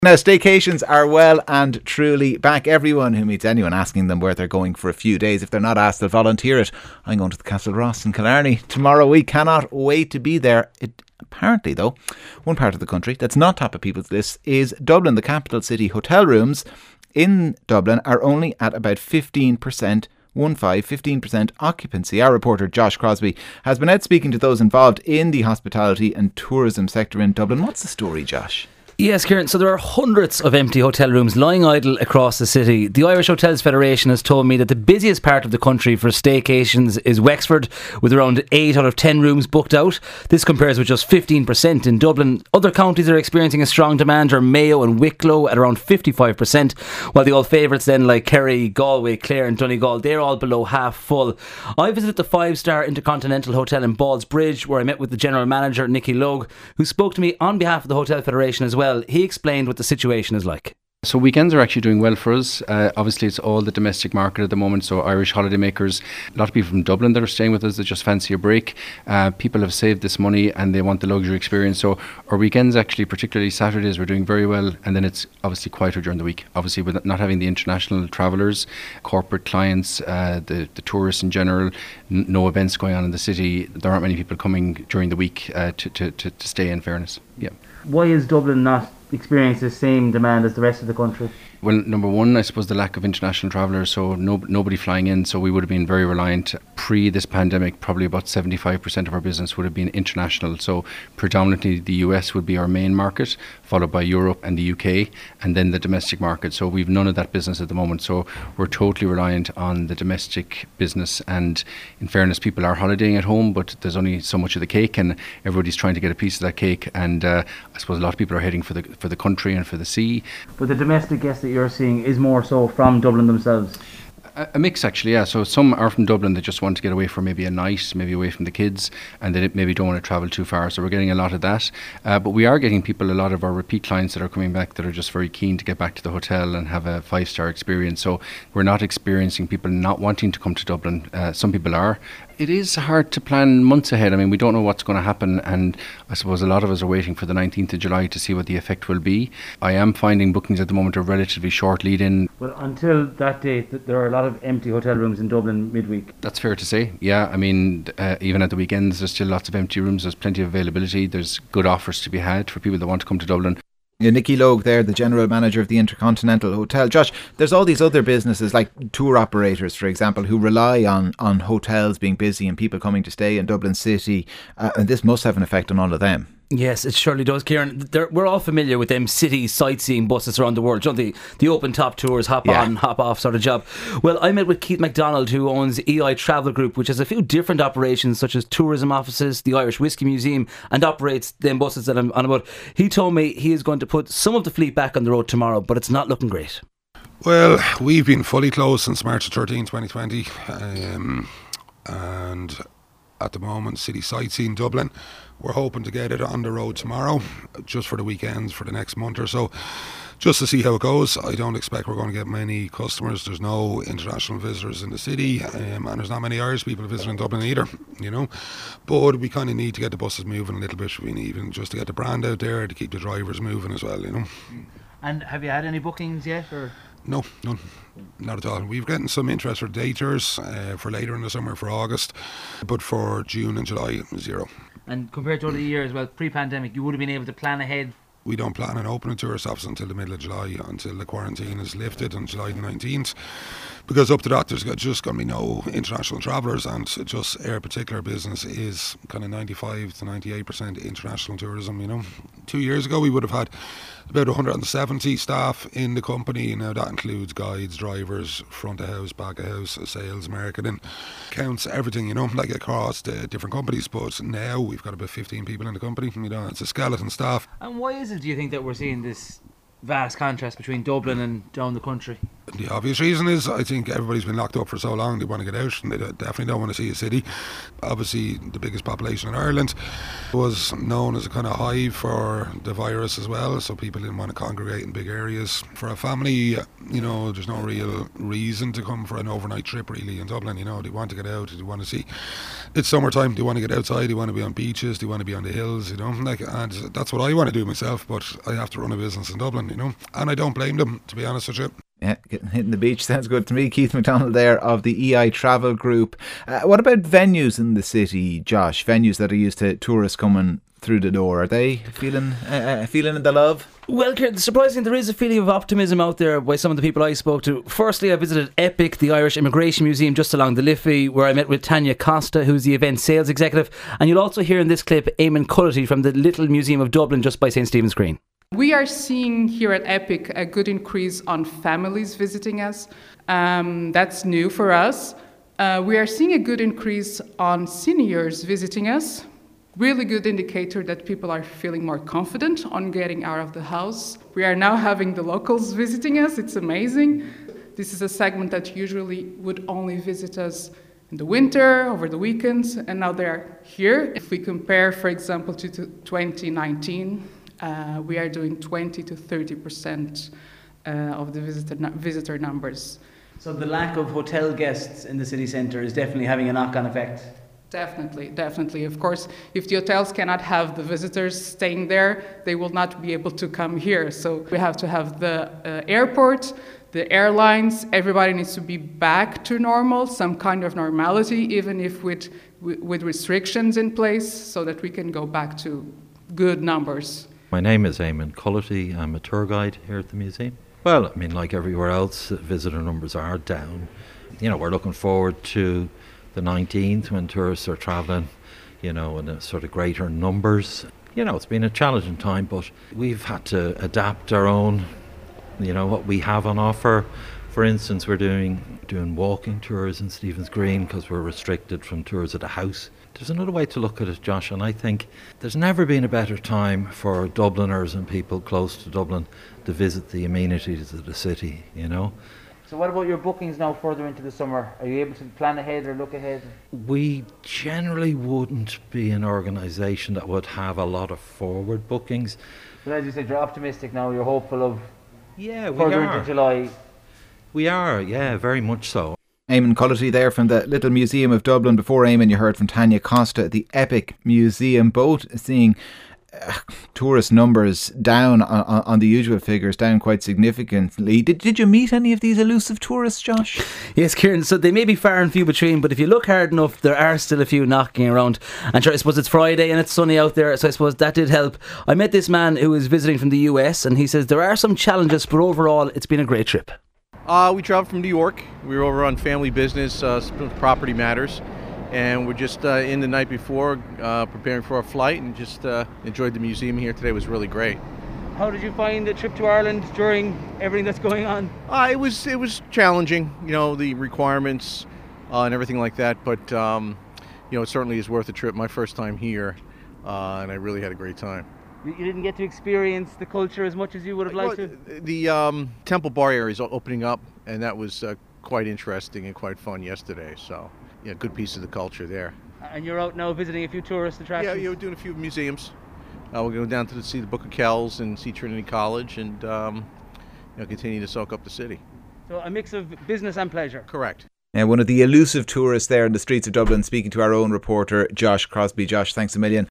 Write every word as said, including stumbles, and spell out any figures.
Now, staycations are well and truly back. Everyone who meets anyone asking them where they're going for a few days, if they're not asked, they'll volunteer it. I'm going to the Castle Ross in Killarney tomorrow. We cannot wait to be there. It, apparently, though, one part of the country that's not top of people's list is Dublin, the capital city. Hotel rooms in Dublin are only at about fifteen percent. One five, fifteen percent occupancy. Our reporter Josh Crosby has been out speaking to those involved in the hospitality and tourism sector in Dublin. What's the story, Josh? Yes, Kieran, so there are hundreds of empty hotel rooms lying idle across the city. The Irish Hotels Federation has told me that the busiest part of the country for staycations is Wexford, with around eight out of ten rooms booked out. This compares with just fifteen percent in Dublin. Other counties are experiencing a strong demand are Mayo and Wicklow at around fifty-five percent, while the old favourites then like Kerry, Galway, Clare and Donegal, they're all below half full. I visited the five-star Intercontinental Hotel in Ballsbridge, where I met with the general manager, Nicky Logue, who spoke to me on behalf of the Hotel Federation as well. He explained what the situation is like. So weekends are actually doing well for us. Uh, obviously it's all the domestic market at the moment, so Irish holidaymakers, a lot of people from Dublin that are staying with us that just fancy a break. Uh, people have saved this money and they want the luxury experience, so our weekends actually, particularly Saturdays, we're doing very well, and then it's obviously quieter during the week. Obviously with not having the international travellers, corporate clients, uh, the, the tourists in general, n- no events going on in the city, there aren't many people coming during the week uh, to, to, to, to stay, in fairness. Yeah. Why is Dublin not experiencing the same demand as the rest of the country? Well, number one, I suppose the lack of international travellers, so no, nobody flying in, so we would have been very reliant. Pre this pandemic, probably about seventy-five percent of our business would have been international, so predominantly the U S would be our main market, followed by Europe and the U K, and then the domestic market. So we've none of that business at the moment, so we're totally reliant on the domestic business. And in fairness, people are holidaying at home, but there's only so much of the cake, and everybody's trying to get a piece of that cake. And uh, I suppose a lot of people are heading for the for the country and for the sea. But the domestic guests that you're seeing is more so from Dublin themselves? A, a mix, actually, yeah. So some are from Dublin that just want to get away for maybe a night, maybe away from the kids, and they maybe don't want to travel too far. So we're getting a lot of that. Uh, but we are getting people, a lot of our repeat clients that are coming back that are just very keen to get back to the hotel and have a five-star experience. So we're not experiencing people not wanting to come to Dublin. Uh, some people are. It is hard to plan months ahead. I mean, we don't know what's going to happen, and I suppose a lot of us are waiting for the nineteenth of July to see what the effect will be. I am finding bookings at the moment are relatively short lead-in. Well, until that date, there are a lot of empty hotel rooms in Dublin midweek. That's fair to say, yeah. I mean, uh, even at the weekends, there's still lots of empty rooms. There's plenty of availability. There's good offers to be had for people that want to come to Dublin. Yeah, Nicky Logue there, the general manager of the Intercontinental Hotel. Josh, there's all these other businesses like tour operators, for example, who rely on, on hotels being busy and people coming to stay in Dublin City, uh, and this must have an effect on all of them. Yes, it surely does, Kieran. They're, we're all familiar with them city sightseeing buses around the world. You know, the, the open top tours, hop yeah. on, hop off sort of job. Well, I met with Keith MacDonald, who owns E I Travel Group, which has a few different operations such as tourism offices, the Irish Whiskey Museum, and operates them buses that I'm on about. He told me he is going to put some of the fleet back on the road tomorrow, but it's not looking great. Well, we've been fully closed since March thirteenth, twenty twenty, um, and at the moment, city sightseeing Dublin, we're hoping to get it on the road tomorrow, just for the weekends, for the next month or so, just to see how it goes. I don't expect we're going to get many customers. There's no international visitors in the city, um, and there's not many Irish people visiting Dublin either, you know. But we kind of need to get the buses moving a little bit. We need even just to get the brand out there, to keep the drivers moving as well, you know. And have you had any bookings yet, or...? No, none. Not at all. We've gotten some interest for day tours uh, for later in the summer, for August, but for June and July, zero. And compared to other years, well, pre-pandemic, you would have been able to plan ahead. We don't plan on opening tourist office until the middle of July, until the quarantine is lifted on July the nineteenth. Because up to that, there's just going to be no international travellers, and just our particular business is kind of ninety-five to ninety-eight percent international tourism, you know. Two years ago, we would have had about one hundred seventy staff in the company. Now that includes guides, drivers, front of house, back of house, sales, marketing, counts, everything, you know, like across the different companies. But now we've got about fifteen people in the company, you know, it's a skeleton staff. And why is it, do you think, that we're seeing this vast contrast between Dublin and down the country? The obvious reason is I think everybody's been locked up for so long, they want to get out and they definitely don't want to see a city. Obviously the biggest population in Ireland was known as a kind of hive for the virus as well, so people didn't want to congregate in big areas. For a family, you know, there's no real reason to come for an overnight trip really in Dublin. You know, they want to get out, they want to see, it's summertime, they want to get outside, they want to be on beaches, they want to be on the hills, you know, like, and that's what I want to do myself, but I have to run a business in Dublin, you know, and I don't blame them, to be honest with you. Yeah, getting hitting the beach sounds good to me. Keith McDonald there of the E I Travel Group. Uh, what about venues in the city, Josh? Venues that are used to tourists coming through the door. Are they feeling uh, feeling the love? Well, Kieran, surprisingly, there is a feeling of optimism out there by some of the people I spoke to. Firstly, I visited EPIC, the Irish Immigration Museum, just along the Liffey, where I met with Tanya Costa, who's the event sales executive. And you'll also hear in this clip Eamon Cullity from the Little Museum of Dublin, just by St Stephen's Green. We are seeing here at EPIC a good increase on families visiting us. Um, that's new for us. Uh, we are seeing a good increase on seniors visiting us. Really good indicator that people are feeling more confident on getting out of the house. We are now having the locals visiting us. It's amazing. This is a segment that usually would only visit us in the winter, over the weekends, and now they're here. If we compare, for example, to twenty nineteen, Uh, we are doing twenty to thirty percent uh, of the visitor, visitor numbers. So the lack of hotel guests in the city centre is definitely having a knock-on effect? Definitely, definitely. Of course, if the hotels cannot have the visitors staying there, they will not be able to come here. So we have to have the uh, airport, the airlines, everybody needs to be back to normal, some kind of normality, even if with, with restrictions in place, so that we can go back to good numbers. My name is Eamon Cullity. I'm a tour guide here at the museum. Well, I mean, like everywhere else, visitor numbers are down. You know, we're looking forward to the nineteenth when tourists are travelling, you know, in a sort of greater numbers. You know, it's been a challenging time, but we've had to adapt our own, you know, what we have on offer. For instance, we're doing doing walking tours in Stephen's Green because we're restricted from tours of the house. There's another way to look at it, Josh, and I think there's never been a better time for Dubliners and people close to Dublin to visit the amenities of the city, you know. So what about your bookings now further into the summer? Are you able to plan ahead or look ahead? We generally wouldn't be an organisation that would have a lot of forward bookings. But as you said, you're optimistic now, you're hopeful of yeah, we further are. into July. We are, yeah, very much so. Eamon Cullity there from the Little Museum of Dublin. Before Eamon, you heard from Tanya Costa at the EPIC Museum, both seeing uh, tourist numbers down on, on the usual figures, down quite significantly. Did, did you meet any of these elusive tourists, Josh? Yes, Kieran, so they may be far and few between, but if you look hard enough, there are still a few knocking around. And sure, I suppose it's Friday and it's sunny out there, so I suppose that did help. I met this man who was visiting from the U S, and he says there are some challenges, but overall it's been a great trip. Uh, we traveled from New York. We were over on family business, uh, property matters, and we're just uh, in the night before, uh, preparing for our flight, and just uh, enjoyed the museum here today. It was really great. How did you find the trip to Ireland during everything that's going on? Uh, it was it was challenging, you know, the requirements uh, and everything like that. But um, you know, it certainly is worth a trip. My first time here, uh, and I really had a great time. You didn't get to experience the culture as much as you would have liked well, to? The um, Temple Bar area is opening up, and that was uh, quite interesting and quite fun yesterday. So, yeah, good piece of the culture there. And you're out now visiting a few tourist attractions? Yeah, yeah, we're doing a few museums. Uh, we're going down to the, see the Book of Kells and see Trinity College, and um, you know, continue to soak up the city. So a mix of business and pleasure. Correct. Now, one of the elusive tourists there in the streets of Dublin, speaking to our own reporter, Josh Crosby. Josh, thanks a million.